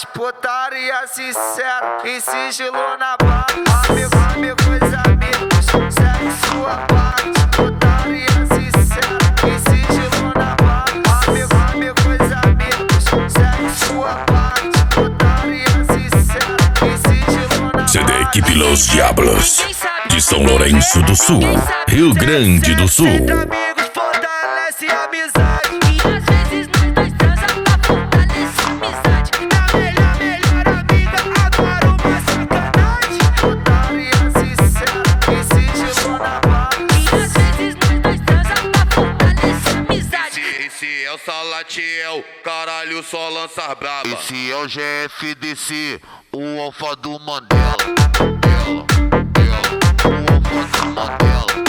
putaria sincera, em sigilo na base. Amigos, amigos, segue sua parte. Putaria sincera, em sigilo na base. Amigos, amigos, segue sua parte. Putaria sincera, em sigilo na base. CD Equipe Los Diablos, de São Lourenço do Sul, Rio Grande do Sul. Entre amigos fortalece a amizade. E às vezes nós dois transa pra fortalecer a amizade. Minha melhor amiga, agora uma sacanagem. Putaria sincera, em sigilo na base. E às vezes nós dois transa pra fortalecer a amizade. Esse é o Salatiel, caralho, só lança braba. Esse é o GFDC, o alfa do Mandela. O alfa do Mandela.